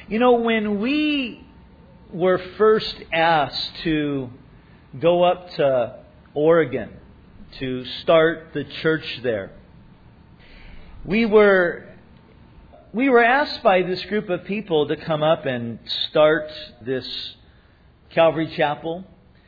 You know, when we were first asked to go up to Oregon to start the church there, we were asked by this group of people to come up and start this Calvary Chapel.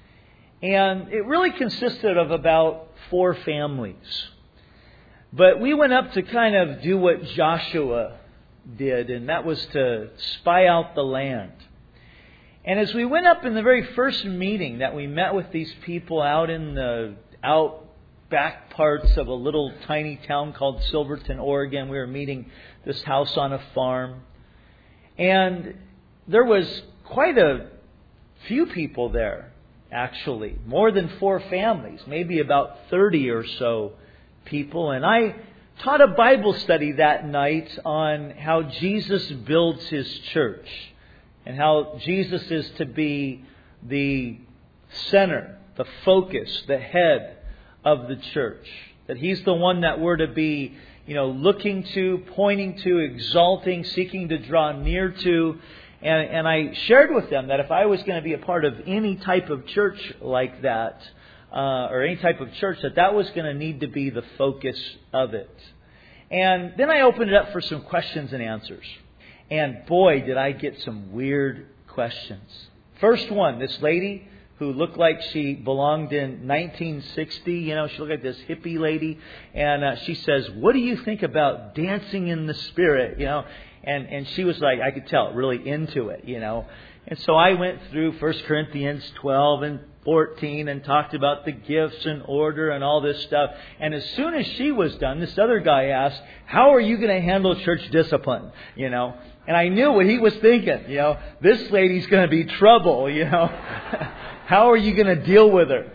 And it really consisted of about 4 families. But we went up to kind of do what Joshua did, and that was to spy out the land. And as we went up in the very first meeting that we met with these people out in the back parts of a little tiny town called Silverton, Oregon. We were meeting this house on a farm. And there was quite a few people there, actually. More than 4 families, maybe about 30 or so people. And I taught a Bible study that night on how Jesus builds His church. And how Jesus is to be the center, the focus, the head of the church. That He's the one that we're to be, looking to, pointing to, exalting, seeking to draw near to. And I shared with them that if I was going to be a part of any type of church like that, or any type of church, that was going to need to be the focus of it. And then I opened it up for some questions and answers. And boy, did I get some weird questions. First one, this lady who looked like she belonged in 1960. She looked like this hippie lady. And she says, "What do you think about dancing in the Spirit?" And she was like, I could tell, really into it, And so I went through 1 Corinthians 12 and 14 and talked about the gifts and order and all this stuff. And as soon as she was done, this other guy asked, "How are you going to handle church discipline?" And I knew what he was thinking. This lady's going to be trouble. How are you going to deal with her?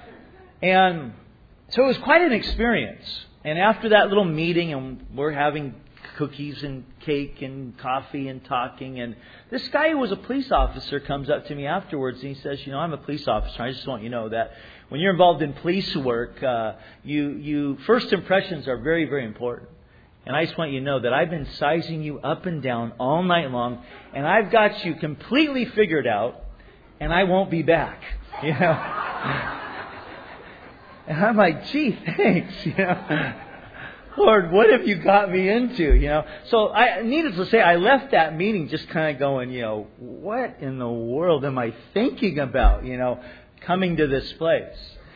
And so it was quite an experience. And after that little meeting, and we're having cookies and cake and coffee and talking. And this guy who was a police officer comes up to me afterwards and he says, "I'm a police officer. I just want you to know that when you're involved in police work, you first impressions are very, very important. And I just want you to know that I've been sizing you up and down all night long, and I've got you completely figured out, and I won't be back." And I'm like, "Gee, thanks." Lord, what have you got me into? So needless to say, I left that meeting just kind of going, what in the world am I thinking about, coming to this place?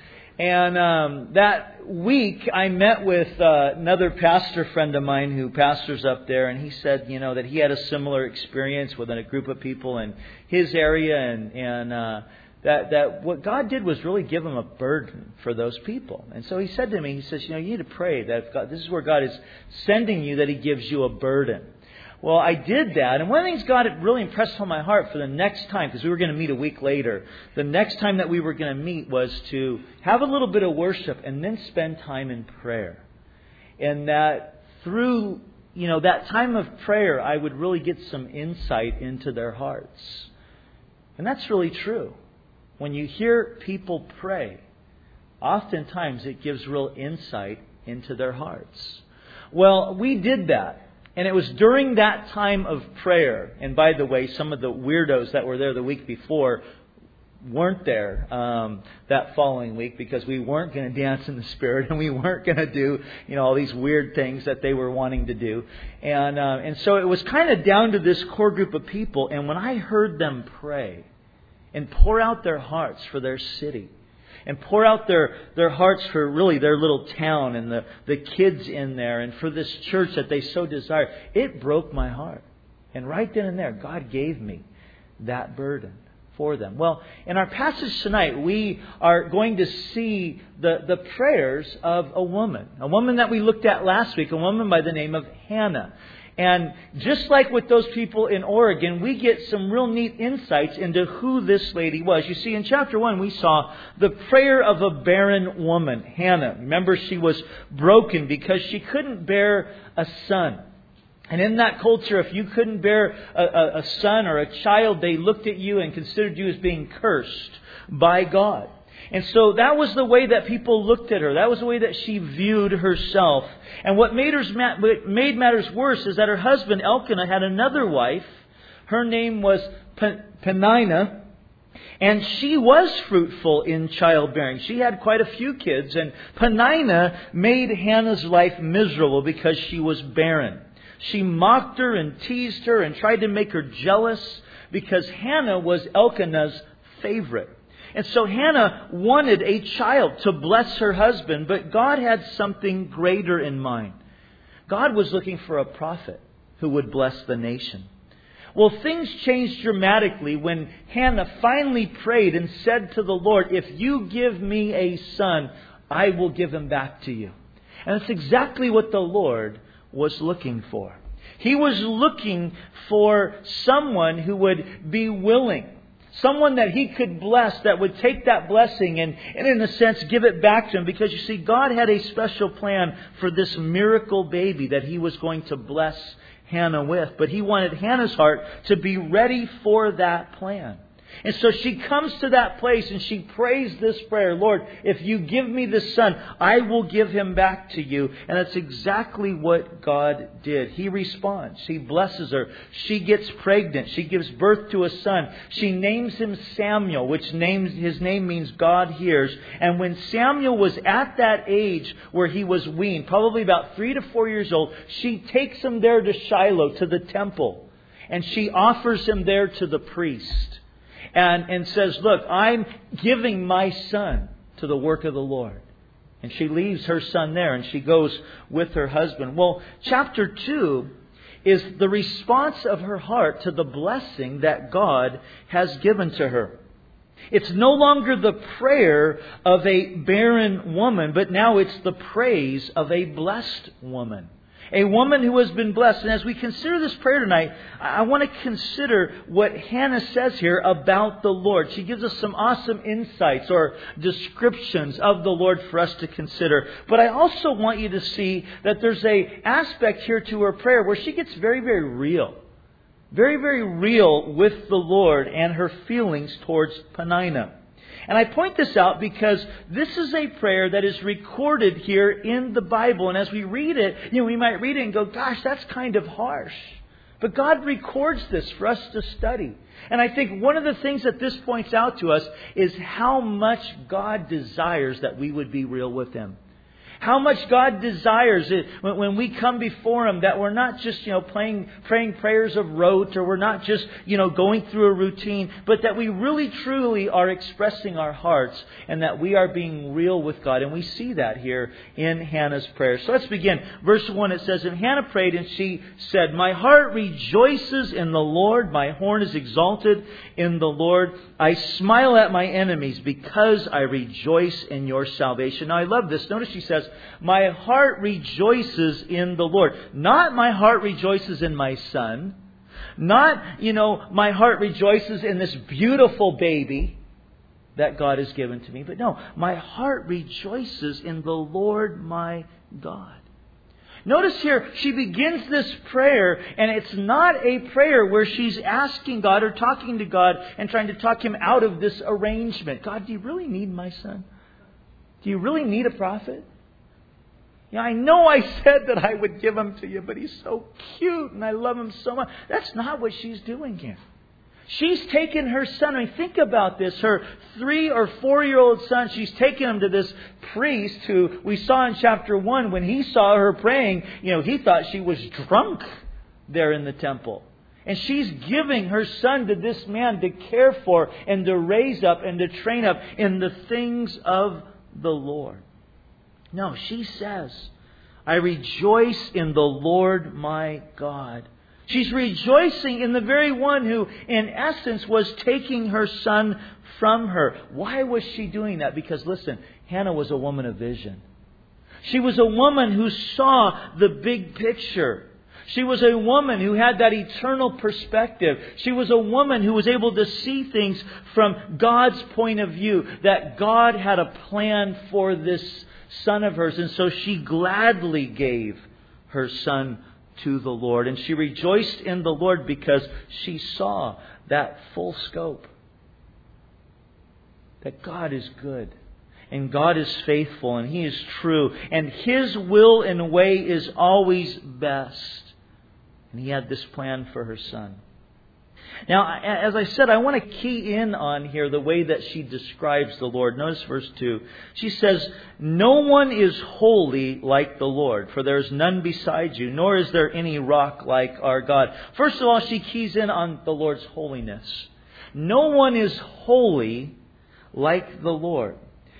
And that week I met with another pastor friend of mine who pastors up there, and he said, that he had a similar experience with a group of people in his area, and that what God did was really give him a burden for those people. And so he said to me, he says, you need to pray that if God, this is where God is sending you, that He gives you a burden. Well, I did that. And one of the things God had really impressed on my heart for the next time, because we were going to meet a week later, the next time that we were going to meet was to have a little bit of worship and then spend time in prayer. And that through, that time of prayer, I would really get some insight into their hearts. And that's really true. When you hear people pray, oftentimes it gives real insight into their hearts. Well, we did that. And it was during that time of prayer. And by the way, some of the weirdos that were there the week before weren't there that following week, because we weren't going to dance in the Spirit and we weren't going to do all these weird things that they were wanting to do. And so it was kind of down to this core group of people. And when I heard them pray and pour out their hearts for their city, and pour out their hearts for really their little town and the kids in there, and for this church that they so desire, it broke my heart. And right then and there, God gave me that burden for them. Well, in our passage tonight, we are going to see the prayers of a woman that we looked at last week, a woman by the name of Hannah. And just like with those people in Oregon, we get some real neat insights into who this lady was. You see, in chapter 1, we saw the prayer of a barren woman, Hannah. Remember, she was broken because she couldn't bear a son. And in that culture, if you couldn't bear a son or a child, they looked at you and considered you as being cursed by God. And so that was the way that people looked at her. That was the way that she viewed herself. And what made matters worse is that her husband, Elkanah, had another wife. Her name was Peninnah. And she was fruitful in childbearing. She had quite a few kids. And Peninnah made Hannah's life miserable because she was barren. She mocked her and teased her and tried to make her jealous because Hannah was Elkanah's favorite. And so Hannah wanted a child to bless her husband, but God had something greater in mind. God was looking for a prophet who would bless the nation. Well, things changed dramatically when Hannah finally prayed and said to the Lord, if you give me a son, I will give him back to you. And that's exactly what the Lord was looking for. He was looking for someone who would be willing. Someone that He could bless, that would take that blessing and in a sense give it back to Him. Because you see, God had a special plan for this miracle baby that He was going to bless Hannah with. But He wanted Hannah's heart to be ready for that plan. And so she comes to that place and she prays this prayer, Lord, if you give me this son, I will give him back to you. And that's exactly what God did. He responds. He blesses her. She gets pregnant. She gives birth to a son. She names him Samuel, which his name means God hears. And when Samuel was at that age where he was weaned, probably about 3 to 4 years old, she takes him there to Shiloh, to the temple. And she offers him there to the priest. And says, look, I'm giving my son to the work of the Lord. And she leaves her son there and she goes with her husband. Well, chapter 2 is the response of her heart to the blessing that God has given to her. It's no longer the prayer of a barren woman, but now it's the praise of a blessed woman. A woman who has been blessed. And as we consider this prayer tonight, I want to consider what Hannah says here about the Lord. She gives us some awesome insights or descriptions of the Lord for us to consider. But I also want you to see that there's an aspect here to her prayer where she gets very, very real. Very, very real with the Lord and her feelings towards Peninnah. And I point this out because this is a prayer that is recorded here in the Bible. And as we read it, we might read it and go, gosh, that's kind of harsh. But God records this for us to study. And I think one of the things that this points out to us is how much God desires that we would be real with Him. How much God desires it when we come before Him, that we're not just, praying prayers of rote, or we're not just, going through a routine, but that we really truly are expressing our hearts and that we are being real with God. And we see that here in Hannah's prayer. So let's begin. Verse 1, it says, and Hannah prayed and she said, my heart rejoices in the Lord. My horn is exalted in the Lord. I smile at my enemies because I rejoice in your salvation. Now I love this. Notice she says, my heart rejoices in the Lord. Not my heart rejoices in my son. Not, my heart rejoices in this beautiful baby that God has given to me. But no, my heart rejoices in the Lord my God. Notice here, she begins this prayer, and it's not a prayer where she's asking God or talking to God and trying to talk Him out of this arrangement. God, do you really need my son? Do you really need a prophet? I know I said that I would give him to you, but he's so cute and I love him so much. That's not what she's doing here. She's taken her son. Think about this. Her 3 or 4-year-old son, she's taken him to this priest who we saw in chapter 1 when he saw her praying. He thought she was drunk there in the temple. And she's giving her son to this man to care for and to raise up and to train up in the things of the Lord. No, she says, I rejoice in the Lord my God. She's rejoicing in the very one who, in essence, was taking her son from her. Why was she doing that? Because, listen, Hannah was a woman of vision. She was a woman who saw the big picture. She was a woman who had that eternal perspective. She was a woman who was able to see things from God's point of view, that God had a plan for this son of hers. And so she gladly gave her son to the Lord. And she rejoiced in the Lord because she saw that full scope. That God is good. And God is faithful. And He is true. And His will and way is always best. And He had this plan for her son. Now, as I said, I want to key in on here the way that she describes the Lord. Notice verse 2. She says, "No one is holy like the Lord, for there is none beside you, nor is there any rock like our God." First of all, she keys in on the Lord's holiness. No one is holy like the Lord.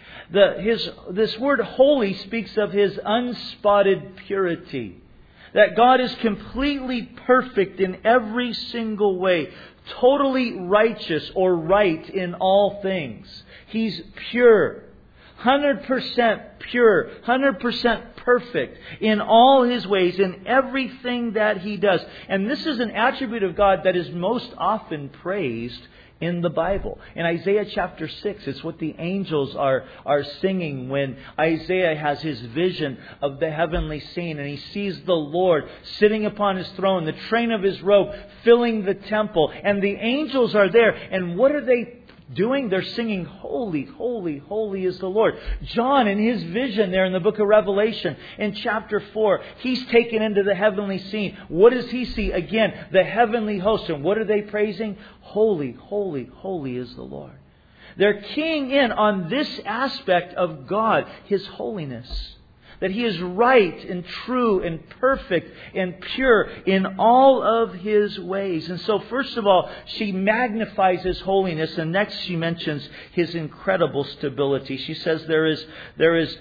This word holy speaks of His unspotted purity. That God is completely perfect in every single way. Totally righteous or right in all things. He's pure. 100% pure. 100% perfect in all His ways, in everything that He does. And this is an attribute of God that is most often praised in the Bible. In Isaiah chapter 6, it's what the angels are singing when Isaiah has his vision of the heavenly scene and he sees the Lord sitting upon His throne, the train of His robe filling the temple, and the angels are there. And what are they doing? They're singing, "Holy, holy, holy is the Lord." John, in his vision there in the book of Revelation, in chapter 4, he's taken into the heavenly scene. What does he see? Again, the heavenly host. And what are they praising? "Holy, holy, holy is the Lord." They're keying in on this aspect of God, His holiness. That He is right and true and perfect and pure in all of His ways. And so first of all, she magnifies His holiness. And next she mentions His incredible stability. She says there is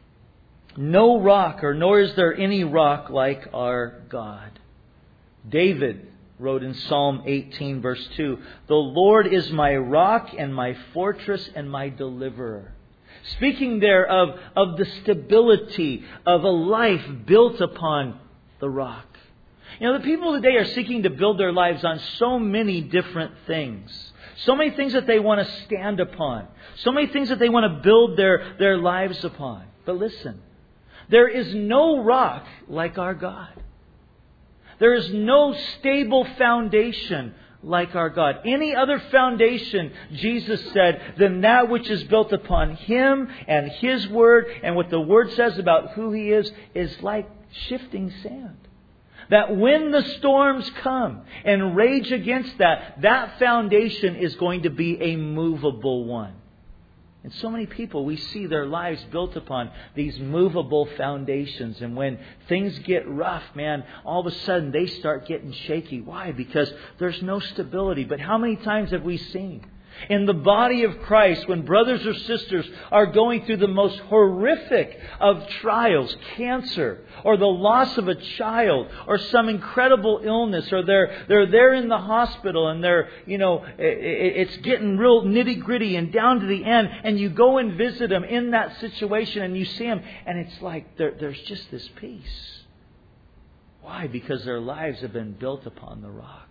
no rock, or nor is there any rock like our God. David wrote in Psalm 18 verse 2, "The Lord is my rock and my fortress and my deliverer." Speaking there of the stability of a life built upon the rock. You know, the people today are seeking to build their lives on so many different things. So many things that they want to stand upon. So many things that they want to build their lives upon. But listen, there is no rock like our God. There is no stable foundation like our God. Any other foundation, Jesus said, than that which is built upon Him and His Word and what the Word says about who He is like shifting sand. That when the storms come and rage against that foundation is going to be a movable one. And so many people, we see their lives built upon these movable foundations. And when things get rough, man, all of a sudden they start getting shaky. Why? Because there's no stability. But how many times have we seen in the body of Christ, when brothers or sisters are going through the most horrific of trials, cancer, or the loss of a child, or some incredible illness, or they're there in the hospital and it's getting real nitty gritty and down to the end, and you go and visit them in that situation and you see them, and it's like there's just this peace. Why? Because their lives have been built upon the rock,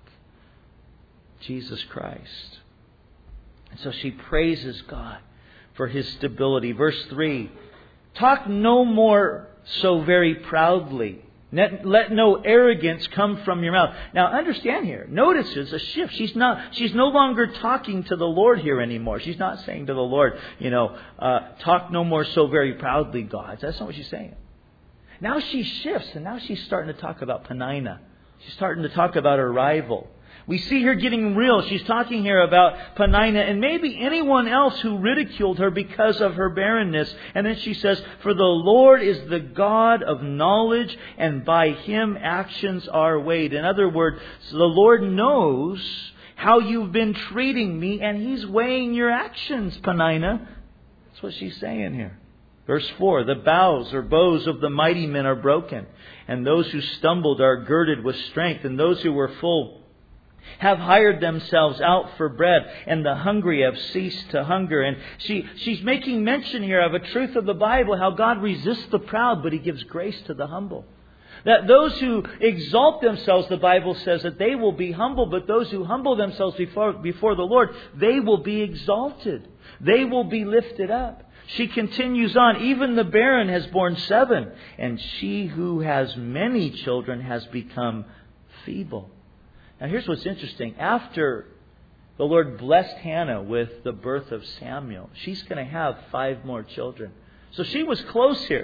Jesus Christ. And so she praises God for His stability. Verse 3, "Talk no more so very proudly. Let no arrogance come from your mouth." Now understand here, notice there's a shift. She's no longer talking to the Lord here anymore. She's not saying to the Lord, "Talk no more so very proudly, God." That's not what she's saying. Now she shifts, and now she's starting to talk about Peninnah. She's starting to talk about her rival. We see her getting real. She's talking here about Peninnah and maybe anyone else who ridiculed her because of her barrenness. And then she says, "For the Lord is the God of knowledge, and by Him actions are weighed." In other words, the Lord knows how you've been treating me, and He's weighing your actions, Peninnah. That's what she's saying here. Verse 4, "The bows or bows of the mighty men are broken, and those who stumbled are girded with strength, and those who were full have hired themselves out for bread, and the hungry have ceased to hunger." And she's making mention here of a truth of the Bible, how God resists the proud, but He gives grace to the humble. That those who exalt themselves, the Bible says, that they will be humble, but those who humble themselves before the Lord, they will be exalted. They will be lifted up. She continues on, "Even the barren has borne 7, and she who has many children has become feeble." Now here's what's interesting. After the Lord blessed Hannah with the birth of Samuel, she's going to have 5 more children. So she was close here,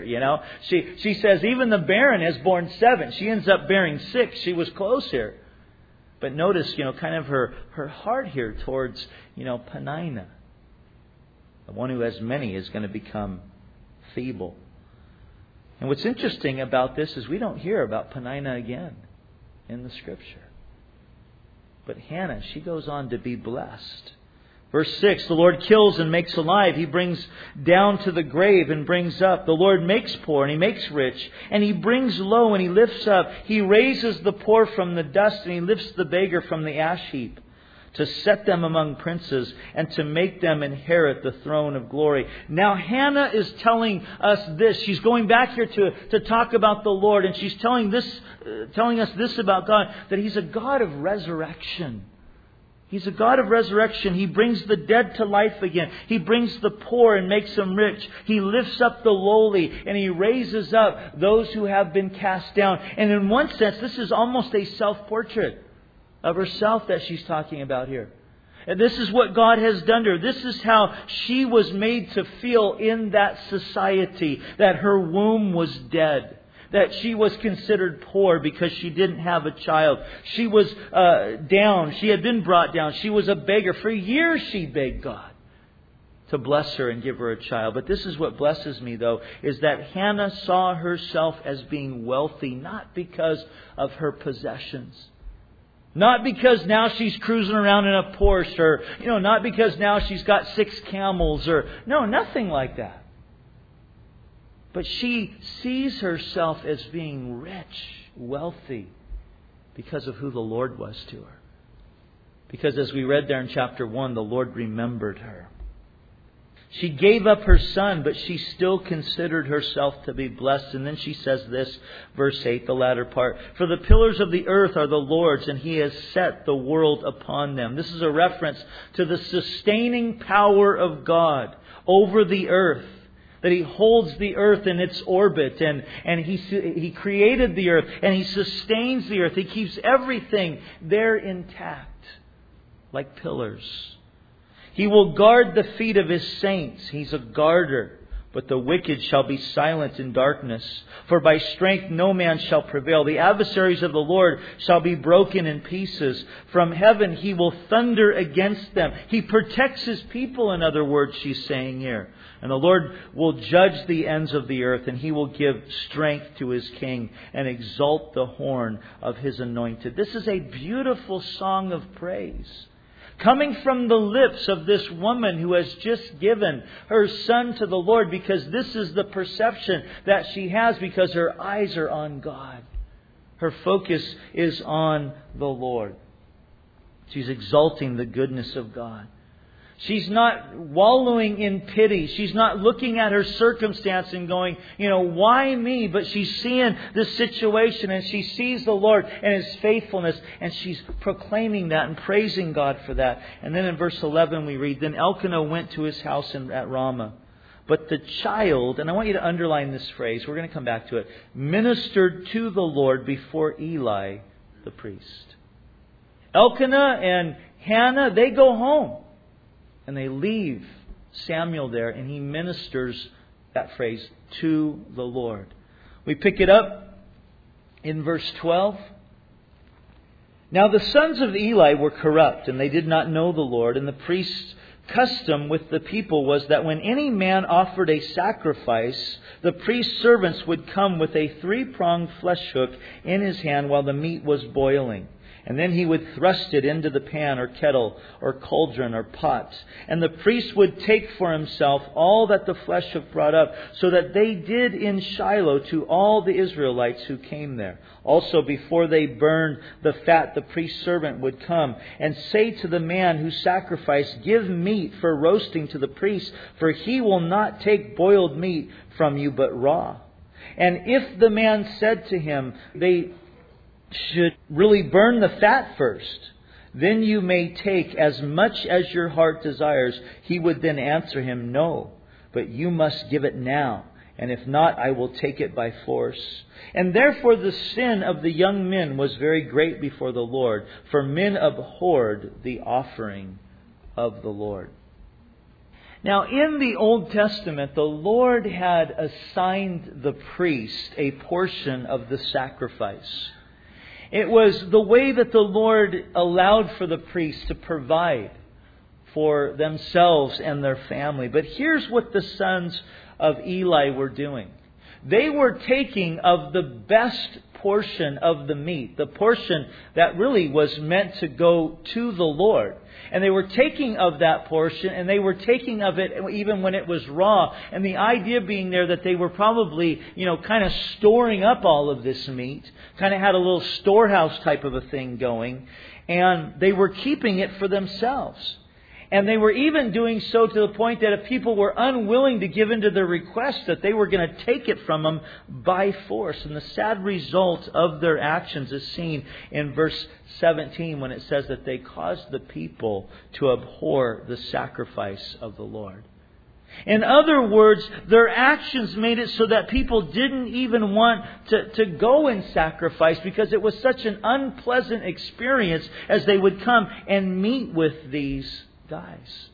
She says even the barren has borne 7. She ends up bearing 6. She was close here. But notice, kind of her heart here towards, Peninnah. The one who has many is going to become feeble. And what's interesting about this is we don't hear about Peninnah again in the Scripture. But Hannah, she goes on to be blessed. Verse 6, the Lord kills and makes alive. He brings down to the grave and brings up. The Lord makes poor and He makes rich. And He brings low and He lifts up. He raises the poor from the dust and He lifts the beggar from the ash heap, to set them among princes and to make them inherit the throne of glory. Now Hannah is telling us this. She's going back here to talk about the Lord, and she's telling us this about God, that He's a God of resurrection. He's a God of resurrection. He brings the dead to life again. He brings the poor and makes them rich. He lifts up the lowly and He raises up those who have been cast down. And in one sense, this is almost a self-portrait of herself that she's talking about here. And this is what God has done to her. This is how she was made to feel in that society, that her womb was dead, that she was considered poor because she didn't have a child. She was down. She had been brought down. She was a beggar. For years she begged God to bless her and give her a child. But this is what blesses me, though, is that Hannah saw herself as being wealthy, not because of her possessions. Not because now she's cruising around in a Porsche, or, not because now she's got 6 camels, or, no, nothing like that. But she sees herself as being rich, wealthy, because of who the Lord was to her. Because as we read there in chapter 1, the Lord remembered her. She gave up her son, but she still considered herself to be blessed. And then she says this, verse 8, the latter part. For the pillars of the earth are the Lord's, and He has set the world upon them. This is a reference to the sustaining power of God over the earth. That He holds the earth in its orbit, and He created the earth, and He sustains the earth. He keeps everything there intact, like pillars. He will guard the feet of His saints. He's a guarder. But the wicked shall be silent in darkness. For by strength no man shall prevail. The adversaries of the Lord shall be broken in pieces. From heaven He will thunder against them. He protects His people, in other words, she's saying here. And the Lord will judge the ends of the earth, and He will give strength to His king and exalt the horn of His anointed. This is a beautiful song of praise, coming from the lips of this woman who has just given her son to the Lord, because this is the perception that she has, because her eyes are on God. Her focus is on the Lord. She's exalting the goodness of God. She's not wallowing in pity. She's not looking at her circumstance and going, why me? But she's seeing this situation, and she sees the Lord and His faithfulness, and she's proclaiming that and praising God for that. And then in verse 11 we read, Then Elkanah went to his house at Ramah. But the child, and I want you to underline this phrase, we're going to come back to it, ministered to the Lord before Eli the priest. Elkanah and Hannah, they go home. And they leave Samuel there, and he ministers, that phrase, to the Lord. We pick it up in verse 12. Now the sons of Eli were corrupt, and they did not know the Lord. And the priest's custom with the people was that when any man offered a sacrifice, the priest's servants would come with a 3-pronged flesh hook in his hand while the meat was boiling. And then he would thrust it into the pan or kettle or cauldron or pot. And the priest would take for himself all that the flesh hook brought up, so that they did in Shiloh to all the Israelites who came there. Also, before they burned the fat, the priest's servant would come and say to the man who sacrificed, Give meat for roasting to the priest, for he will not take boiled meat from you, but raw. And if the man said to him, They should really burn the fat first, then you may take as much as your heart desires, he would then answer him, No, but you must give it now. And if not, I will take it by force. And therefore the sin of the young men was very great before the Lord, for men abhorred the offering of the Lord. Now, in the Old Testament, the Lord had assigned the priest a portion of the sacrifice. It was the way that the Lord allowed for the priests to provide for themselves and their family. But here's what the sons of Eli were doing. They were taking of the best portion of the meat, the portion that really was meant to go to the Lord. And they were taking of that portion, and they were taking of it even when it was raw. And the idea being there that they were probably, kind of storing up all of this meat, kind of had a little storehouse type of a thing going. And they were keeping it for themselves. And they were even doing so to the point that if people were unwilling to give in to their request, that they were going to take it from them by force. And the sad result of their actions is seen in verse 17 when it says that they caused the people to abhor the sacrifice of the Lord. In other words, their actions made it so that people didn't even want to go and sacrifice because it was such an unpleasant experience as they would come and meet with these guys.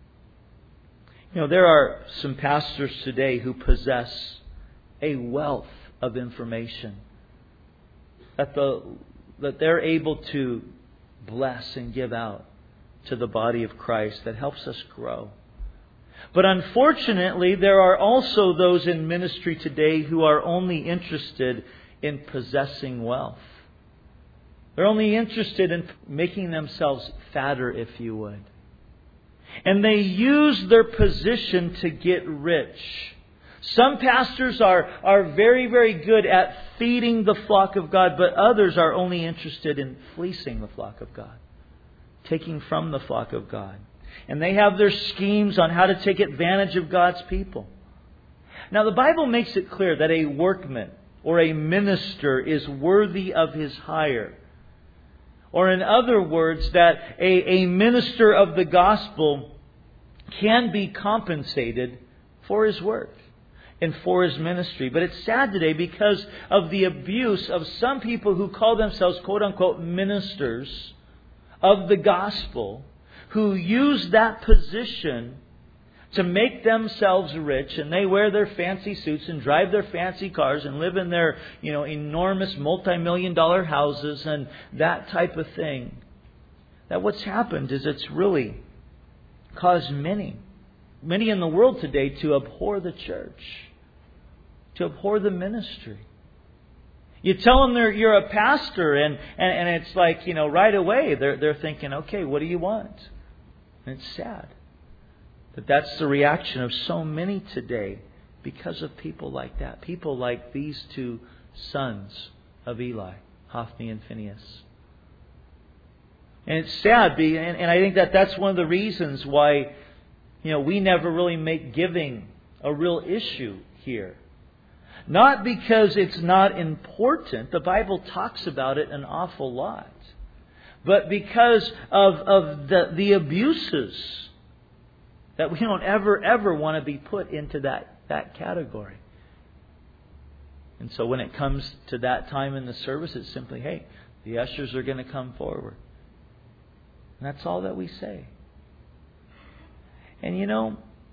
There are some pastors today who possess a wealth of information that they're able to bless and give out to the body of Christ that helps us grow. But unfortunately, there are also those in ministry today who are only interested in possessing wealth. They're only interested in making themselves fatter, if you would. And they use their position to get rich. Some pastors are very, very good at feeding the flock of God, but others are only interested in fleecing the flock of God, taking from the flock of God. And they have their schemes on how to take advantage of God's people. Now, the Bible makes it clear that a workman or a minister is worthy of his hire. Or in other words, that a minister of the gospel can be compensated for his work and for his ministry. But it's sad today because of the abuse of some people who call themselves, quote unquote, ministers of the gospel, who use that position to make themselves rich, and they wear their fancy suits and drive their fancy cars and live in their, enormous multi-million-dollar houses and that type of thing. That what's happened is it's really caused many in the world today to abhor the church, to abhor the ministry. You tell them you're a pastor, and it's like, right away they're thinking, okay, what do you want? And it's sad. But that's the reaction of so many today because of people like that. People like these two sons of Eli, Hophni and Phinehas. And it's sad, and I think that's one of the reasons why, we never really make giving a real issue here. Not because it's not important. The Bible talks about it an awful lot. But because of the abuses that we don't ever want to be put into that category. And so when it comes to that time in the service, it's simply, hey, the ushers are going to come forward. And that's all that we say. And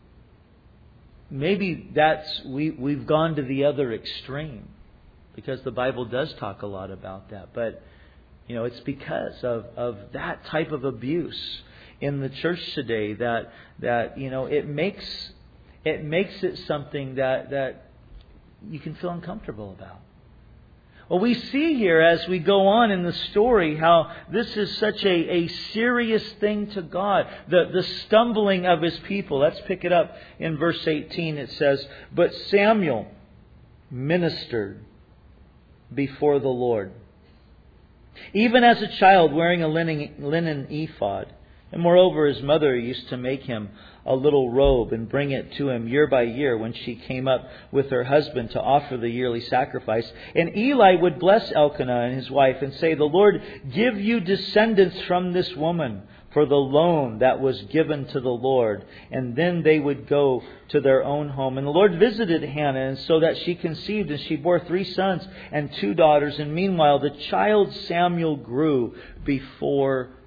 maybe we've gone to the other extreme, because the Bible does talk a lot about that. But, it's because of that type of abuse in the church today that it makes it something that you can feel uncomfortable about. Well, we see here as we go on in the story how this is such a serious thing to God, the stumbling of His people. Let's pick it up in verse 18. It says, "But Samuel ministered before the Lord, even as a child wearing a linen ephod. And moreover, his mother used to make him a little robe and bring it to him year by year when she came up with her husband to offer the yearly sacrifice. And Eli would bless Elkanah and his wife and say, 'The Lord give you descendants from this woman for the loan that was given to the Lord.' And then they would go to their own home. And the Lord visited Hannah, and so that she conceived, and she bore 3 sons and 2 daughters. And meanwhile, the child Samuel grew before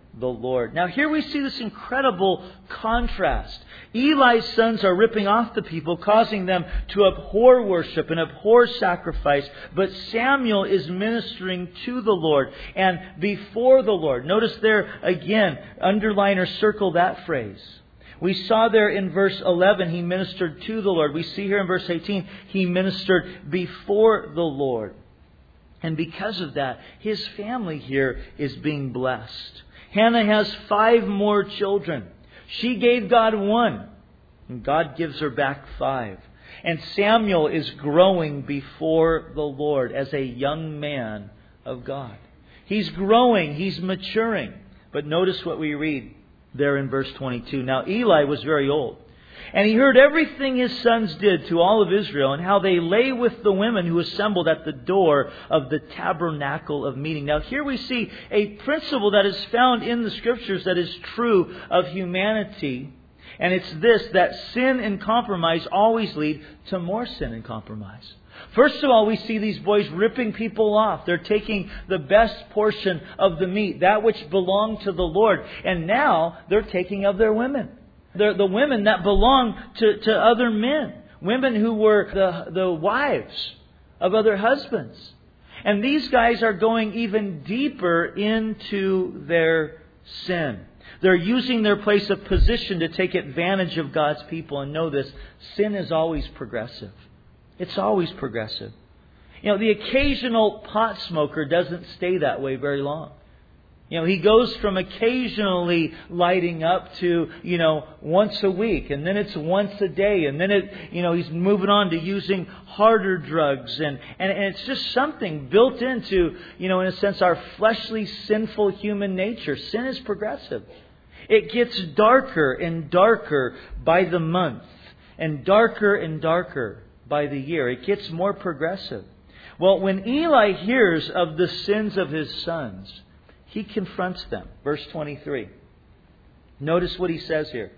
the Lord. Now here we see this incredible contrast. Eli's sons are ripping off the people, causing them to abhor worship and abhor sacrifice. But Samuel is ministering to the Lord and before the Lord. Notice there again, underline or circle that phrase. We saw there in verse 11, he ministered to the Lord. We see here in verse 18, he ministered before the Lord. And because of that, his family here is being blessed. Hannah has 5 more children. She gave God 1, and God gives her back 5. And Samuel is growing before the Lord as a young man of God. He's growing, he's maturing. But notice what we read there in verse 22. Now Eli was very old, and he heard everything his sons did to all of Israel, and how they lay with the women who assembled at the door of the tabernacle of meeting. Now here we see a principle that is found in the Scriptures that is true of humanity. And it's this, that sin and compromise always lead to more sin and compromise. First of all, we see these boys ripping people off. They're taking the best portion of the meat, that which belonged to the Lord. And now they're taking of their women. They're the women that belong to other men. Women who were the wives of other husbands. And these guys are going even deeper into their sin. They're using their place of position to take advantage of God's people. And know this, sin is always progressive. It's always progressive. You know, the occasional pot smoker doesn't stay that way very long. You know, he goes from occasionally lighting up to, once a week. And then it's once a day. And then he's moving on to using harder drugs. And it's just something built into, in a sense, our fleshly, sinful human nature. Sin is progressive. It gets darker and darker by the month. And darker by the year. It gets more progressive. Well, when Eli hears of the sins of his sons, he confronts them. Verse 23. Notice what he says here.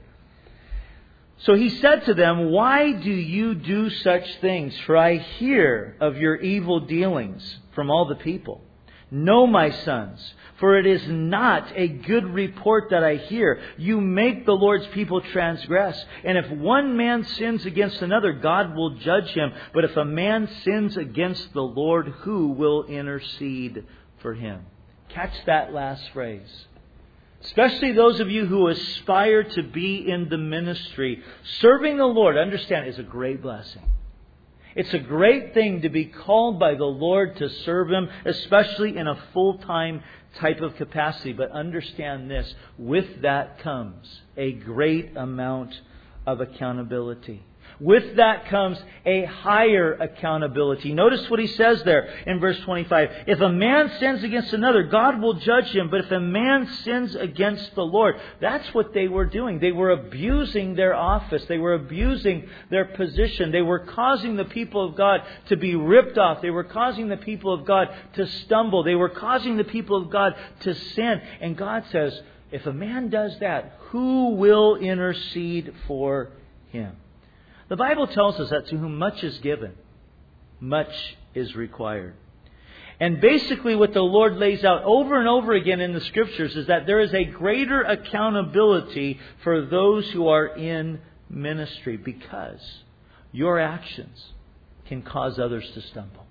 So he said to them, "Why do you do such things? For I hear of your evil dealings from all the people. No, my sons, for it is not a good report that I hear. You make the Lord's people transgress. And if one man sins against another, God will judge him. But if a man sins against the Lord, who will intercede for him?" Catch that last phrase. Especially those of you who aspire to be in the ministry. Serving the Lord, understand, is a great blessing. It's a great thing to be called by the Lord to serve Him, especially in a full-time type of capacity. But understand this, with that comes a great amount of accountability. With that comes a higher accountability. Notice what he says there in verse 25. If a man sins against another, God will judge him. But if a man sins against the Lord, that's what they were doing. They were abusing their office. They were abusing their position. They were causing the people of God to be ripped off. They were causing the people of God to stumble. They were causing the people of God to sin. And God says, if a man does that, who will intercede for him? The Bible tells us that to whom much is given, much is required. And basically what the Lord lays out over and over again in the Scriptures is that there is a greater accountability for those who are in ministry, because your actions can cause others to stumble.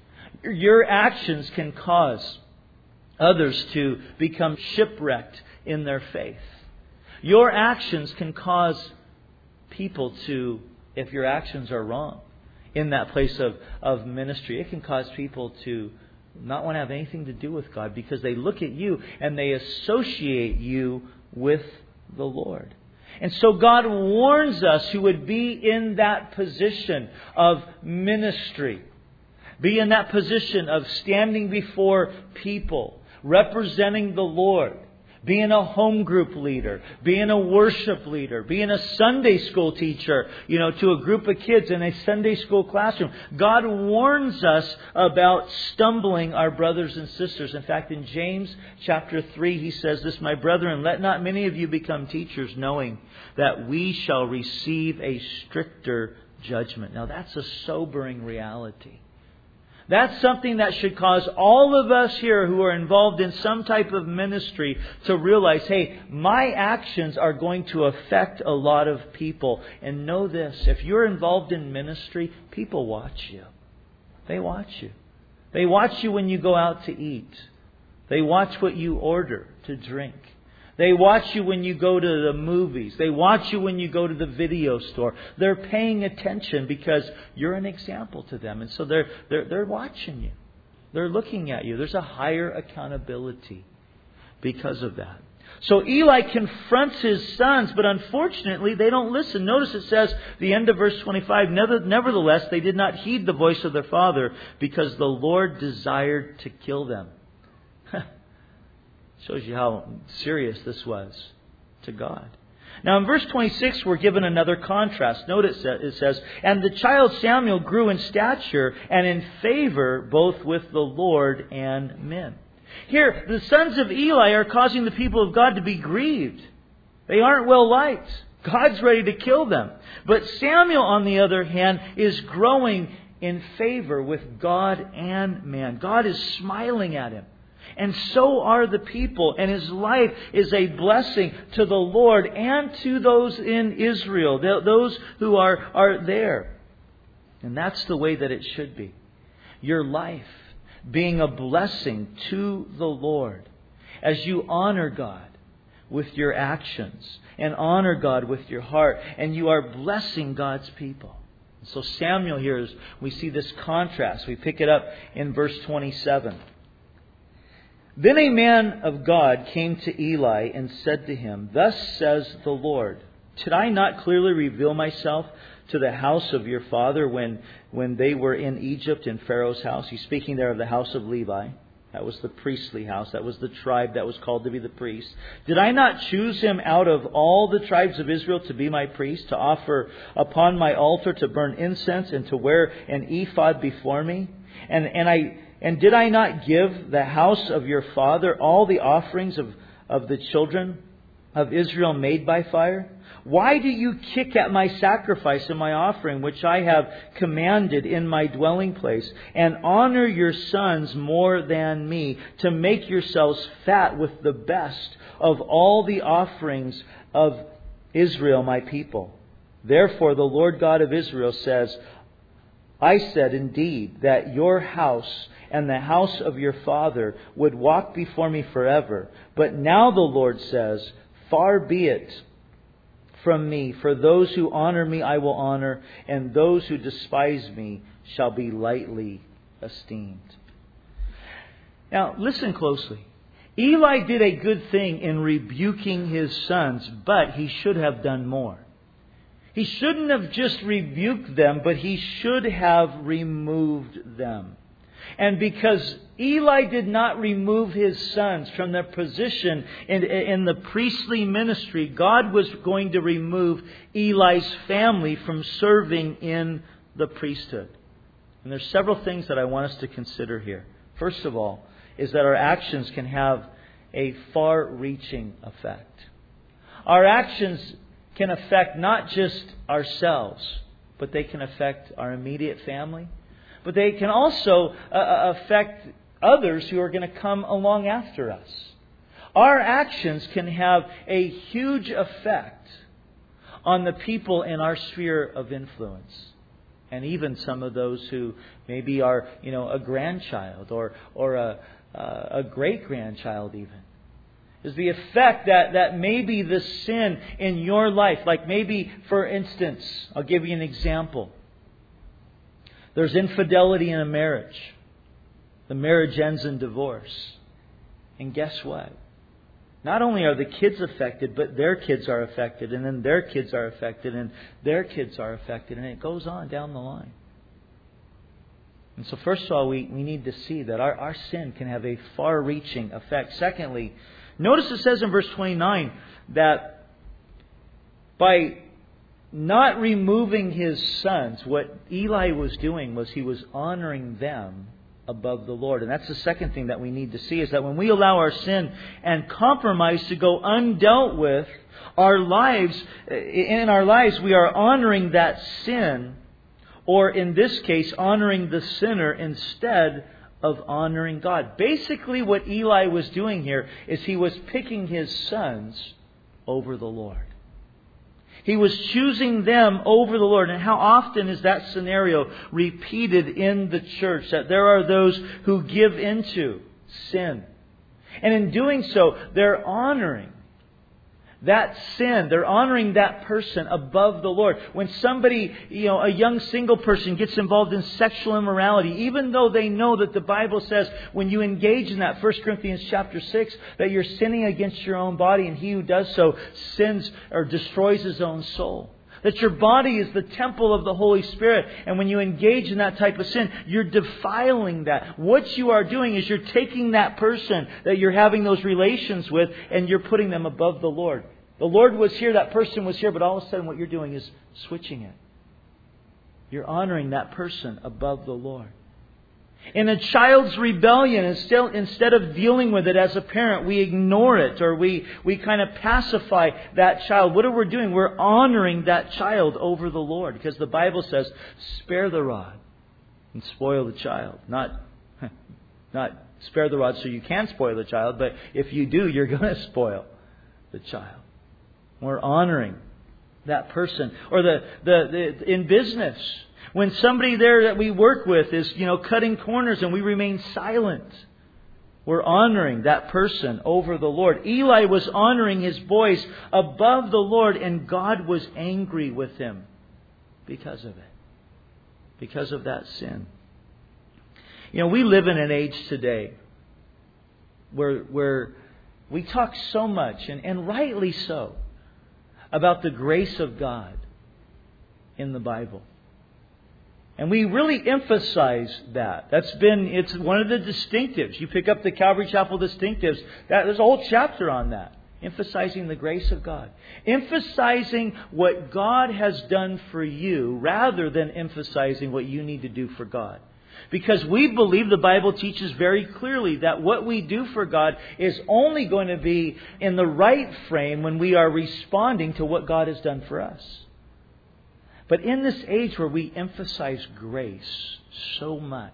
Your actions can cause others to become shipwrecked in their faith. Your actions can cause people to, if your actions are wrong in that place of ministry, it can cause people to not want to have anything to do with God, because they look at you and they associate you with the Lord. And so God warns us who would be in that position of ministry, be in that position of standing before people, representing the Lord, being a home group leader, being a worship leader, being a Sunday school teacher, to a group of kids in a Sunday school classroom. God warns us about stumbling our brothers and sisters. In fact, in James chapter 3, he says this, "My brethren, let not many of you become teachers, knowing that we shall receive a stricter judgment." Now that's a sobering reality. That's something that should cause all of us here who are involved in some type of ministry to realize, hey, my actions are going to affect a lot of people. And know this, if you're involved in ministry, people watch you. They watch you. They watch you when you go out to eat. They watch what you order to drink. They watch you when you go to the movies. They watch you when you go to the video store. They're paying attention because you're an example to them. And so they're watching you. They're looking at you. There's a higher accountability because of that. So Eli confronts his sons, but unfortunately they don't listen. Notice it says, the end of verse 25, nevertheless they did not heed the voice of their father because the Lord desired to kill them. Shows you how serious this was to God. Now in verse 26 we're given another contrast. Notice it says, and the child Samuel grew in stature and in favor both with the Lord and men. Here, the sons of Eli are causing the people of God to be grieved. They aren't well liked. God's ready to kill them. But Samuel, on the other hand, is growing in favor with God and man. God is smiling at him. And so are the people. And his life is a blessing to the Lord and to those in Israel, those who are there. And that's the way that it should be. Your life being a blessing to the Lord as you honor God with your actions and honor God with your heart, and you are blessing God's people. So Samuel here, we see this contrast. We pick it up in verse 27. Then a man of God came to Eli and said to him, thus says the Lord, did I not clearly reveal myself to the house of your father when they were in Egypt in Pharaoh's house? He's speaking there of the house of Levi. That was the priestly house. That was the tribe that was called to be the priest. Did I not choose him out of all the tribes of Israel to be my priest, to offer upon my altar, to burn incense, and to wear an ephod before me? And did I not give the house of your father all the offerings of the children of Israel made by fire? Why do you kick at my sacrifice and my offering, which I have commanded in my dwelling place, and honor your sons more than me, to make yourselves fat with the best of all the offerings of Israel, my people? Therefore, the Lord God of Israel says, I said indeed that your house and the house of your father would walk before me forever. But now the Lord says, far be it from me, for those who honor me I will honor, and those who despise me shall be lightly esteemed. Now listen closely. Eli did a good thing in rebuking his sons, but he should have done more. He shouldn't have just rebuked them, but he should have removed them. And because Eli did not remove his sons from their position in the priestly ministry, God was going to remove Eli's family from serving in the priesthood. And there's several things that I want us to consider here. First of all, is that our actions can have a far-reaching effect. Our actions can affect not just ourselves, but they can affect our immediate family. But they can also affect others who are going to come along after us. Our actions can have a huge effect on the people in our sphere of influence. And even some of those who maybe are, a grandchild or a great-grandchild even. Is the effect that maybe the sin in your life, like maybe, for instance, I'll give you an example. There's infidelity in a marriage. The marriage ends in divorce. And guess what? Not only are the kids affected, but their kids are affected. And then their kids are affected. And their kids are affected. And it goes on down the line. And so first of all, we need to see that our sin can have a far-reaching effect. Secondly, notice it says in verse 29 that by not removing his sons, what Eli was doing was he was honoring them above the Lord. And that's the second thing that we need to see, is that when we allow our sin and compromise to go undealt with, in our lives we are honoring that sin Or in this case, honoring the sinner instead of honoring God. Basically what Eli was doing here is he was picking his sons over the Lord. He was choosing them over the Lord. And how often is that scenario repeated in the church? That there are those who give into sin. And in doing so, they're honoring that sin. They're honoring that person above the Lord. When somebody, a young single person gets involved in sexual immorality, even though they know that the Bible says when you engage in that, 1 Corinthians chapter 6, that you're sinning against your own body, and he who does so sins or destroys his own soul. That your body is the temple of the Holy Spirit. And when you engage in that type of sin, you're defiling that. What you are doing is you're taking that person that you're having those relations with and you're putting them above the Lord. The Lord was here, that person was here, but all of a sudden what you're doing is switching it. You're honoring that person above the Lord. In a child's rebellion, instead of dealing with it as a parent, we ignore it or we kind of pacify that child. What are we doing? We're honoring that child over the Lord. Because the Bible says, spare the rod and spoil the child. Not spare the rod so you can spoil the child, but if you do, you're going to spoil the child. We're honoring that person. Or in business, when somebody there that we work with is, cutting corners and we remain silent, we're honoring that person over the Lord. Eli was honoring his boys above the Lord, and God was angry with him because of it. Because of that sin. We live in an age today where we talk so much, and rightly so, about the grace of God in the Bible. And we really emphasize that. It's one of the distinctives. You pick up the Calvary Chapel distinctives. There's a whole chapter on that. Emphasizing the grace of God. Emphasizing what God has done for you rather than emphasizing what you need to do for God. Because we believe the Bible teaches very clearly that what we do for God is only going to be in the right frame when we are responding to what God has done for us. But in this age where we emphasize grace so much,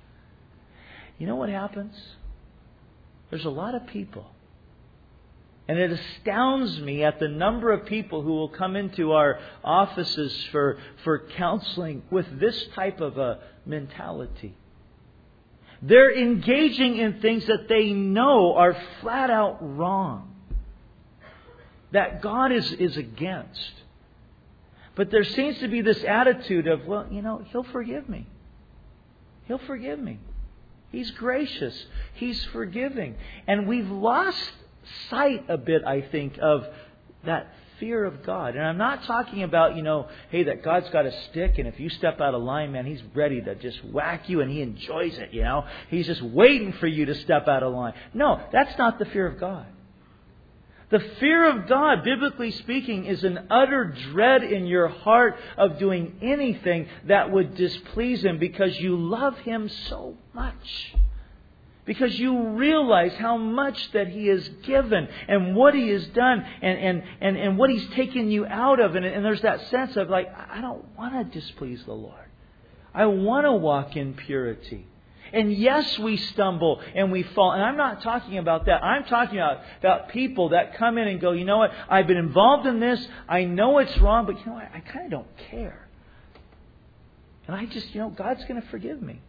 you know what happens? There's a lot of people. And it astounds me at the number of people who will come into our offices for counseling with this type of a mentality. They're engaging in things that they know are flat out wrong. That God is against. But there seems to be this attitude of, He'll forgive me. He'll forgive me. He's gracious. He's forgiving. And we've lost sight a bit, I think, of that fear of God. And I'm not talking about, hey, that God's got a stick, and if you step out of line, man, He's ready to just whack you, and He enjoys it, He's just waiting for you to step out of line. No, that's not the fear of God. The fear of God, biblically speaking, is an utter dread in your heart of doing anything that would displease Him because you love Him so much. Because you realize how much that He has given and what He has done and what He's taken you out of. And there's that sense of I don't want to displease the Lord. I want to walk in purity. And yes, we stumble and we fall. And I'm not talking about that. I'm talking about people that come in and go, you know what? I've been involved in this. I know it's wrong, but I kind of don't care. And I just, God's going to forgive me.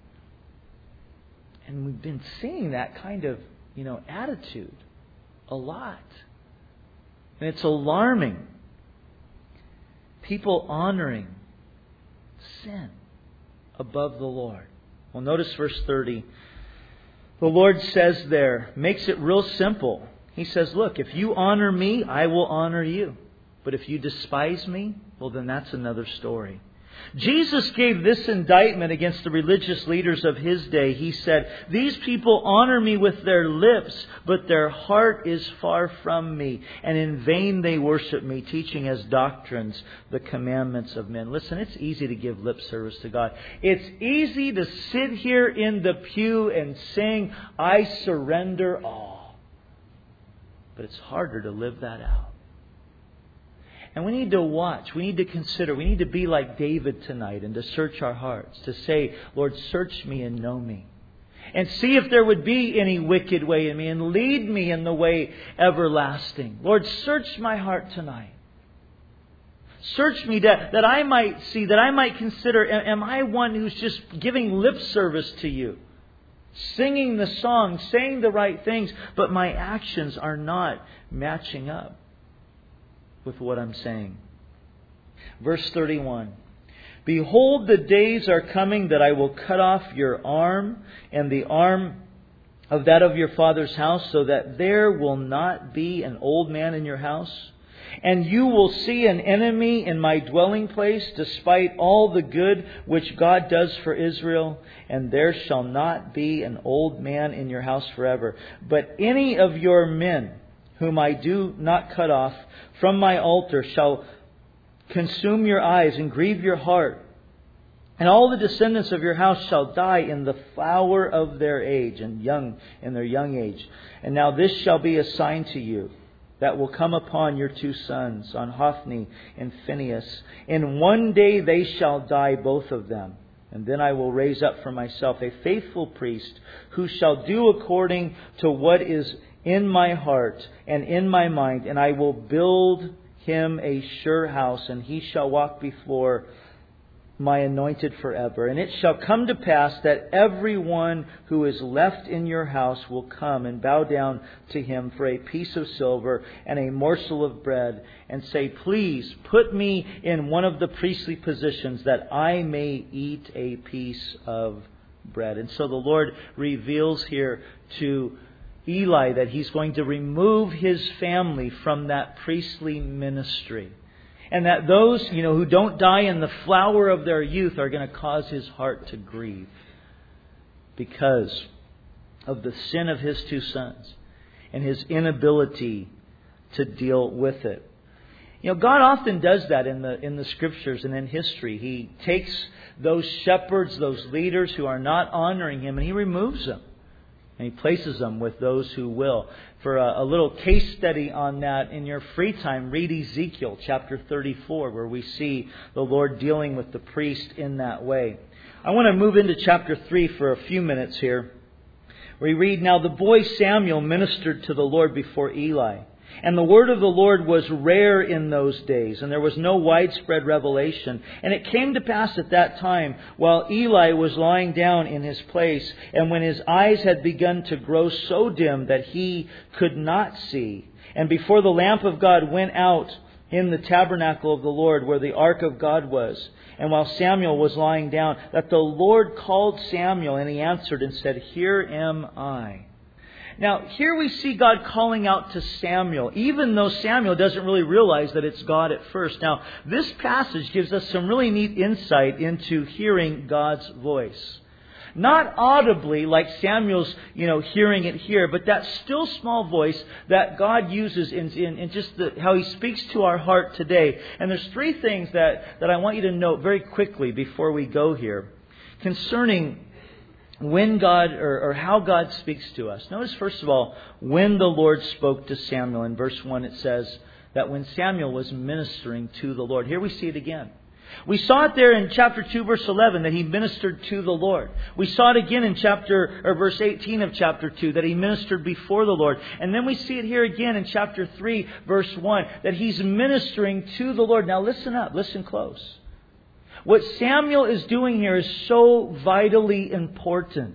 And we've been seeing that kind of, attitude a lot. And it's alarming. People honoring sin above the Lord. Well, notice verse 30. The Lord says there, makes it real simple. He says, look, if you honor me, I will honor you. But if you despise me, well, then that's another story. Jesus gave this indictment against the religious leaders of His day. He said, these people honor me with their lips, but their heart is far from me. And in vain they worship me, teaching as doctrines the commandments of men. Listen, it's easy to give lip service to God. It's easy to sit here in the pew and sing, I surrender all. But it's harder to live that out. And we need to watch. We need to consider. We need to be like David tonight and to search our hearts. To say, Lord, search me and know me. And see if there would be any wicked way in me and lead me in the way everlasting. Lord, search my heart tonight. Search me that I might see, that I might consider, am I one who's just giving lip service to you? Singing the song, saying the right things, but my actions are not matching up with what I'm saying. Verse 31. Behold, the days are coming that I will cut off your arm and the arm of that of your father's house, so that there will not be an old man in your house. And you will see an enemy in my dwelling place, despite all the good which God does for Israel. And there shall not be an old man in your house forever. But any of your men whom I do not cut off from my altar shall consume your eyes and grieve your heart. And all the descendants of your house shall die in the flower of their age, and in their young age. And now this shall be a sign to you that will come upon your two sons, on Hophni and Phinehas. In one day they shall die, both of them. And then I will raise up for myself a faithful priest, who shall do according to what is in my heart and in my mind. And I will build him a sure house, and he shall walk before my anointed forever. And it shall come to pass that everyone who is left in your house will come and bow down to him for a piece of silver and a morsel of bread, and say, please put me in one of the priestly positions, that I may eat a piece of bread. And so the Lord reveals here to Eli that He's going to remove his family from that priestly ministry. And that those, who don't die in the flower of their youth are going to cause his heart to grieve because of the sin of his two sons and his inability to deal with it. God often does that in the Scriptures and in history. He takes those shepherds, those leaders who are not honoring Him, and He removes them. And He places them with those who will. For a little case study on that in your free time, read Ezekiel chapter 34, where we see the Lord dealing with the priest in that way. I want to move into chapter 3 for a few minutes here. We read, Now the boy Samuel ministered to the Lord before Eli. And the word of the Lord was rare in those days, and there was no widespread revelation. And it came to pass at that time, while Eli was lying down in his place, and when his eyes had begun to grow so dim that he could not see, and before the lamp of God went out in the tabernacle of the Lord, where the ark of God was, and while Samuel was lying down, that the Lord called Samuel, and he answered and said, Here am I. Now, here we see God calling out to Samuel, even though Samuel doesn't really realize that it's God at first. Now, this passage gives us some really neat insight into hearing God's voice. Not audibly like Samuel's, hearing it here, but that still small voice that God uses in just how He speaks to our heart today. And there's three things that I want you to note very quickly before we go here concerning when God or how God speaks to us. Notice first of all, when the Lord spoke to Samuel. In verse 1 it says that when Samuel was ministering to the Lord. Here we see it again. We saw it there in chapter 2 verse 11 that he ministered to the Lord. We saw it again in verse 18 of chapter 2 that he ministered before the Lord. And then we see it here again in chapter 3 verse 1 that he's ministering to the Lord. Now listen up, listen close. What Samuel is doing here is so vitally important.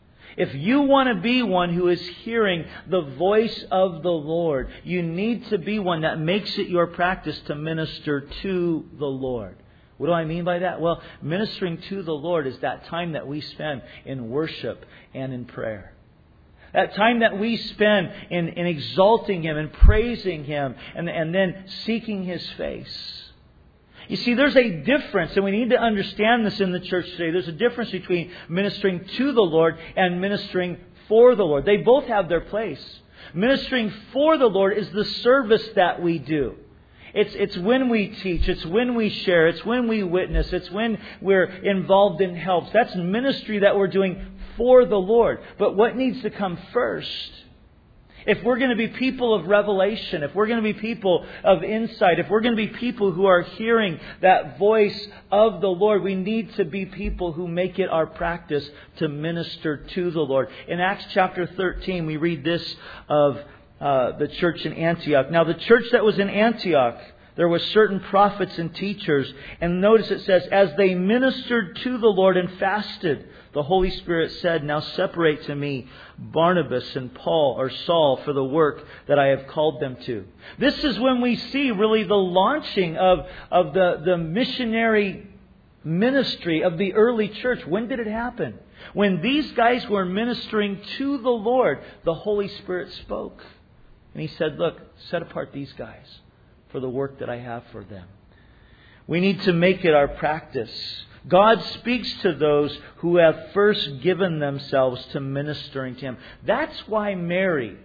If you want to be one who is hearing the voice of the Lord, you need to be one that makes it your practice to minister to the Lord. What do I mean by that? Well, ministering to the Lord is that time that we spend in worship and in prayer. That time that we spend in exalting Him and praising Him and then seeking His face. You see, there's a difference, and we need to understand this in the church today. There's a difference between ministering to the Lord and ministering for the Lord. They both have their place. Ministering for the Lord is the service that we do. It's when we teach. It's when we share. It's when we witness. It's when we're involved in helps. That's ministry that we're doing for the Lord. But what needs to come first If we're going to be people of revelation, if we're going to be people of insight, if we're going to be people who are hearing that voice of the Lord, we need to be people who make it our practice to minister to the Lord. In Acts chapter 13, we read this of the church in Antioch. Now, the church that was in Antioch, there were certain prophets and teachers. And notice it says, as they ministered to the Lord and fasted, the Holy Spirit said, now separate to me Barnabas and Paul or Saul for the work that I have called them to. This is when we see really the launching of the missionary ministry of the early church. When did it happen? When these guys were ministering to the Lord, the Holy Spirit spoke. And He said, look, set apart these guys for the work that I have for them. We need to make it our practice. God speaks to those who have first given themselves to ministering to Him. That's why Mary,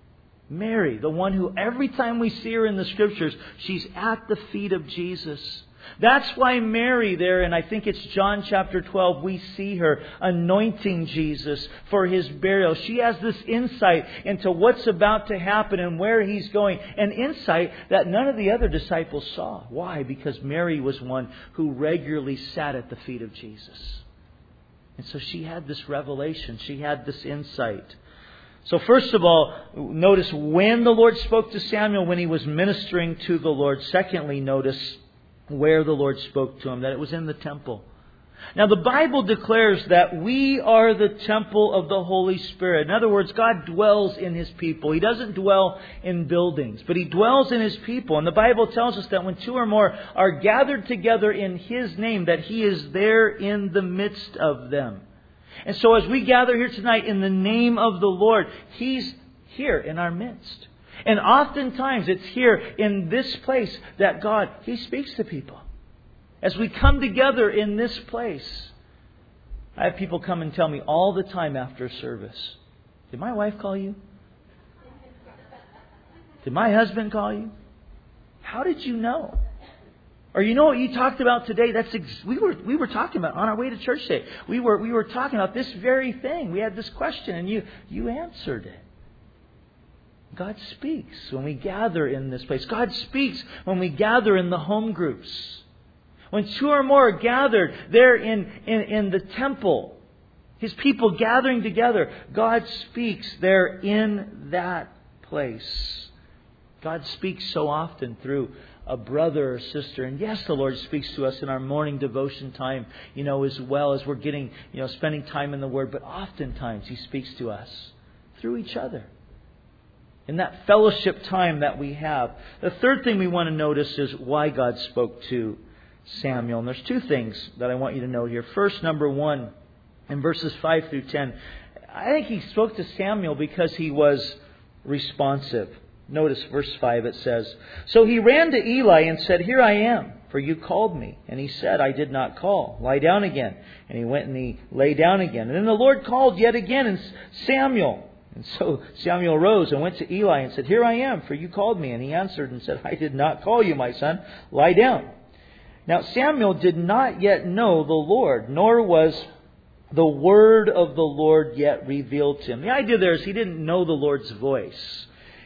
the one who every time we see her in the Scriptures, she's at the feet of Jesus. That's why Mary there, and I think it's John chapter 12, we see her anointing Jesus for His burial. She has this insight into what's about to happen and where He's going. An insight that none of the other disciples saw. Why? Because Mary was one who regularly sat at the feet of Jesus. And so she had this revelation. She had this insight. So first of all, notice when the Lord spoke to Samuel when he was ministering to the Lord. Secondly, notice where the Lord spoke to him, that it was in the temple. Now the Bible declares that we are the temple of the Holy Spirit. In other words, God dwells in His people. He doesn't dwell in buildings, but He dwells in His people. And the Bible tells us that when two or more are gathered together in His name, that He is there in the midst of them. And so as we gather here tonight in the name of the Lord, He's here in our midst. And oftentimes it's here in this place that God, He speaks to people. As we come together in this place, I have people come and tell me all the time after service, did my wife call you? Did my husband call you? How did you know? Or you know what you talked about today? We were talking about on our way to church today. We were talking about this very thing. We had this question and you answered it. God speaks when we gather in this place. God speaks when we gather in the home groups. When two or more are gathered there in the temple, His people gathering together, God speaks there in that place. God speaks so often through a brother or sister. And yes, the Lord speaks to us in our morning devotion time, as well as we're getting, spending time in the Word. But oftentimes He speaks to us through each other. In that fellowship time that we have. The third thing we want to notice is why God spoke to Samuel. And there's two things that I want you to note here. First, number one, in verses 5 through 10, I think He spoke to Samuel because he was responsive. Notice verse 5, it says, so he ran to Eli and said, here I am, for you called me. And he said, I did not call. Lie down again. And he went and he lay down again. And then the Lord called yet again, and Samuel. And so Samuel rose and went to Eli and said, here I am, for you called me. And he answered and said, I did not call you, my son. Lie down. Now Samuel did not yet know the Lord, nor was the word of the Lord yet revealed to him. The idea there is he didn't know the Lord's voice.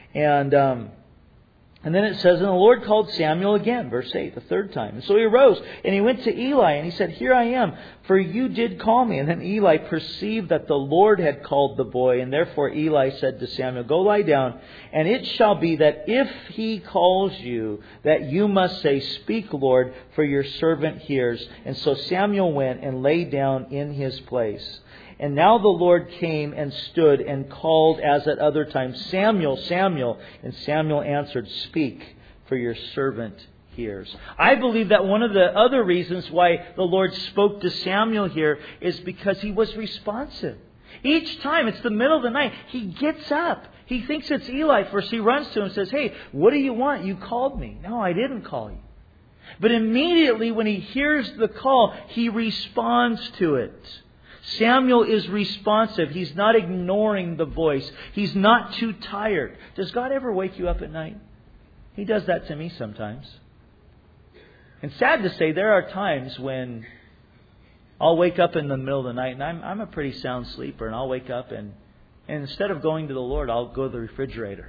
And then it says, and the Lord called Samuel again, verse 8, the third time. And so he arose and he went to Eli and he said, here I am, for you did call me. And then Eli perceived that the Lord had called the boy. And therefore Eli said to Samuel, go lie down. And it shall be that if he calls you, that you must say, speak, Lord, for your servant hears. And so Samuel went and lay down in his place. And now the Lord came and stood and called as at other times, Samuel, Samuel. And Samuel answered, speak, for your servant hears. I believe that one of the other reasons why the Lord spoke to Samuel here is because he was responsive. Each time, it's the middle of the night, he gets up. He thinks it's Eli first. He runs to him and says, hey, what do you want? You called me. No, I didn't call you. But immediately when he hears the call, he responds to it. Samuel is responsive. He's not ignoring the voice. He's not too tired. Does God ever wake you up at night? He does that to me sometimes. And sad to say, there are times when I'll wake up in the middle of the night, and I'm a pretty sound sleeper, and I'll wake up and And instead of going to the Lord, I'll go to the refrigerator.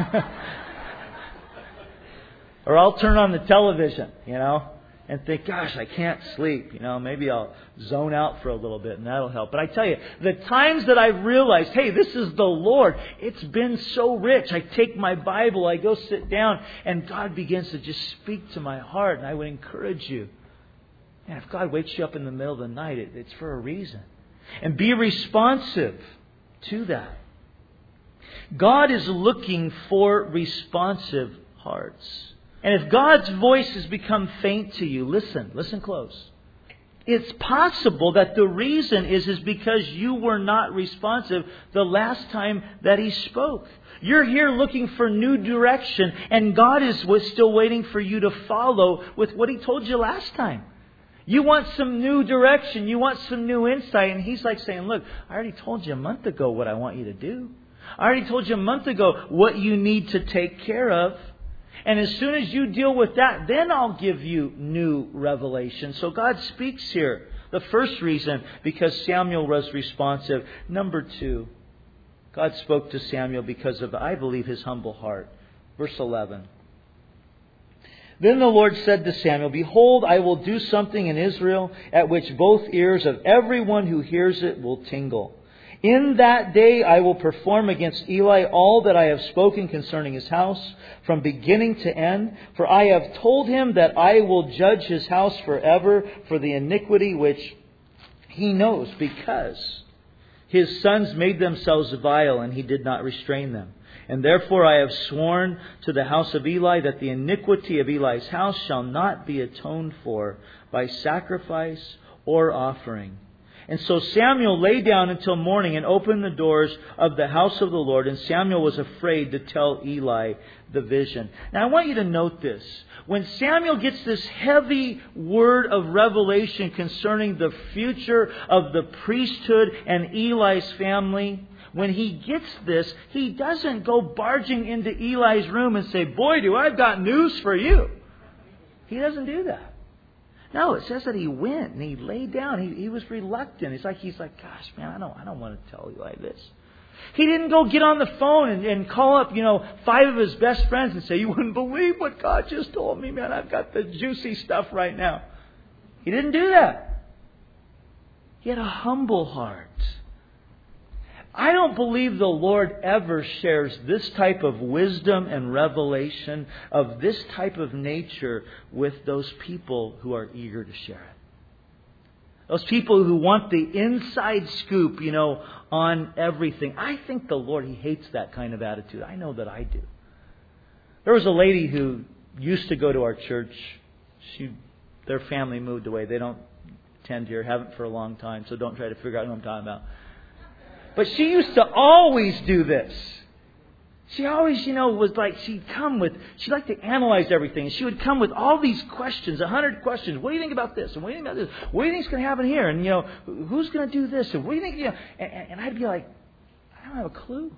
Or I'll turn on the television, and think, gosh, I can't sleep. Maybe I'll zone out for a little bit and that'll help. But I tell you, the times that I've realized, hey, this is the Lord, it's been so rich. I take my Bible, I go sit down, and God begins to just speak to my heart. And I would encourage you, man, if God wakes you up in the middle of the night, it's for a reason. And be responsive to that. God is looking for responsive hearts. And if God's voice has become faint to you, listen close. It's possible that the reason is because you were not responsive the last time that He spoke. You're here looking for new direction, and God was still waiting for you to follow with what He told you last time. You want some new direction. You want some new insight. And He's like saying, look, I already told you a month ago what I want you to do. I already told you a month ago what you need to take care of. And as soon as you deal with that, then I'll give you new revelation. So God speaks here. The first reason, because Samuel was responsive. Number 2, God spoke to Samuel because of, I believe, his humble heart. Verse 11. Then the Lord said to Samuel, behold, I will do something in Israel at which both ears of everyone who hears it will tingle. In that day I will perform against Eli all that I have spoken concerning his house, from beginning to end. For I have told him that I will judge his house forever for the iniquity which he knows, because his sons made themselves vile, and he did not restrain them. And therefore I have sworn to the house of Eli that the iniquity of Eli's house shall not be atoned for by sacrifice or offering. And so Samuel lay down until morning and opened the doors of the house of the Lord. And Samuel was afraid to tell Eli the vision. Now I want you to note this. When Samuel gets this heavy word of revelation concerning the future of the priesthood and Eli's family, when he gets this, he doesn't go barging into Eli's room and say, boy, do I've got news for you. He doesn't do that. No, it says that he went and he laid down. He was reluctant. He's like, gosh, man, I don't want to tell Eli this. He didn't go get on the phone and call up, 5 of his best friends and say, you wouldn't believe what God just told me, man. I've got the juicy stuff right now. He didn't do that. He had a humble heart. I don't believe the Lord ever shares this type of wisdom and revelation of this type of nature with those people who are eager to share it. Those people who want the inside scoop, on everything. I think the Lord, He hates that kind of attitude. I know that I do. There was a lady who used to go to our church. Their family moved away. They don't attend here, haven't for a long time, so don't try to figure out who I'm talking about. But she used to always do this. She always, was like, she liked to analyze everything. She would come with all these questions, 100 questions. What do you think about this? And what do you think about this? What do you think is going to happen here? And, who's going to do this? And what do you think? And I'd be like, I don't have a clue.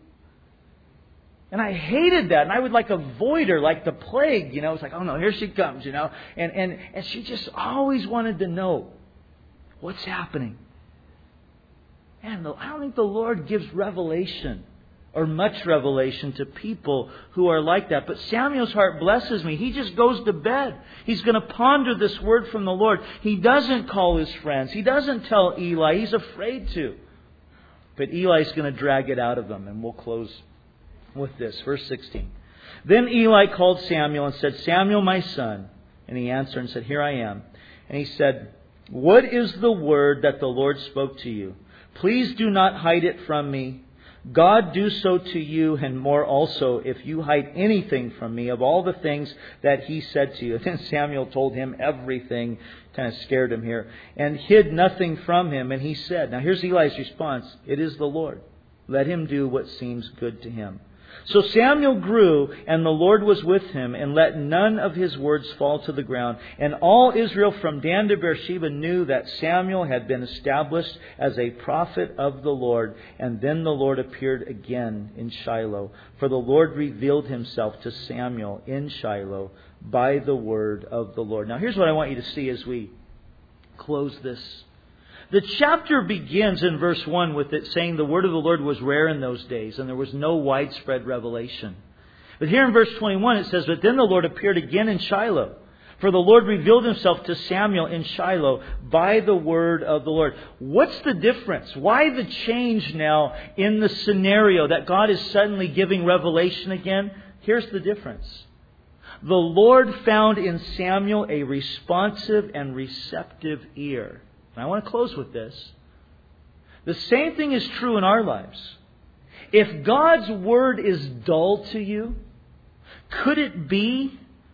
And I hated that. And I would avoid her like the plague. It's like, oh no, here she comes, And she just always wanted to know what's happening. And I don't think the Lord gives revelation or much revelation to people who are like that. But Samuel's heart blesses me. He just goes to bed. He's going to ponder this word from the Lord. He doesn't call his friends. He doesn't tell Eli. He's afraid to. But Eli's going to drag it out of him. And we'll close with this. Verse 16. Then Eli called Samuel and said, Samuel, my son. And he answered and said, here I am. And he said, what is the word that the Lord spoke to you? Please do not hide it from me. God do so to you and more also if you hide anything from me of all the things that He said to you. And then Samuel told him everything, kind of scared him here, and hid nothing from him. And he said, now here's Eli's response, it is the Lord. Let him do what seems good to him. So Samuel grew, and the Lord was with him, and let none of his words fall to the ground. And all Israel from Dan to Beersheba knew that Samuel had been established as a prophet of the Lord. And then the Lord appeared again in Shiloh. For the Lord revealed Himself to Samuel in Shiloh by the word of the Lord. Now here's what I want you to see as we close this. The chapter begins in verse 1 with it saying the word of the Lord was rare in those days and there was no widespread revelation. But here in verse 21 it says, "But then the Lord appeared again in Shiloh. For the Lord revealed Himself to Samuel in Shiloh by the word of the Lord." What's the difference? Why the change now in the scenario that God is suddenly giving revelation again? Here's the difference. The Lord found in Samuel a responsive and receptive ear. And I want to close with this. The same thing is true in our lives. If God's word is dull to you, could it be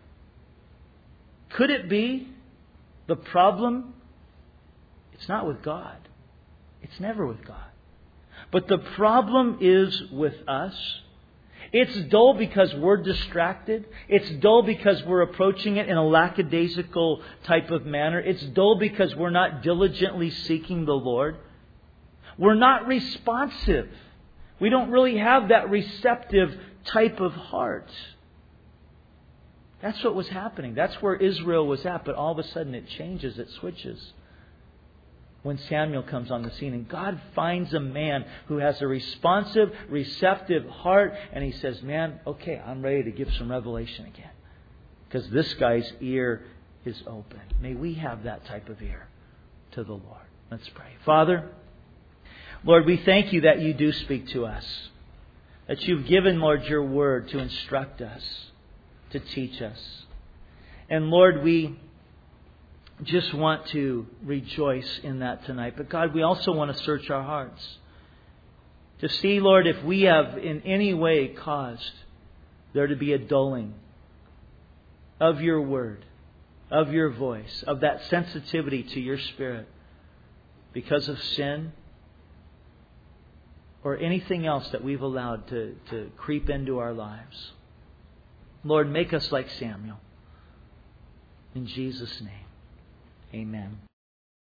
the problem? It's not with God. It's never with God. But the problem is with us. It's dull because we're distracted. It's dull because we're approaching it in a lackadaisical type of manner. It's dull because we're not diligently seeking the Lord. We're not responsive. We don't really have that receptive type of heart. That's what was happening. That's where Israel was at. But all of a sudden it changes. It switches. When Samuel comes on the scene and God finds a man who has a responsive, receptive heart. And He says, man, okay, I'm ready to give some revelation again. Because this guy's ear is open. May we have that type of ear to the Lord. Let's pray. Father, Lord, we thank You that You do speak to us. That You've given, Lord, Your word to instruct us, to teach us. And Lord, we just want to rejoice in that tonight. But God, we also want to search our hearts to see, Lord, if we have in any way caused there to be a dulling of Your word, of Your voice, of that sensitivity to Your Spirit because of sin or anything else that we've allowed to creep into our lives. Lord, make us like Samuel. In Jesus' name, amen.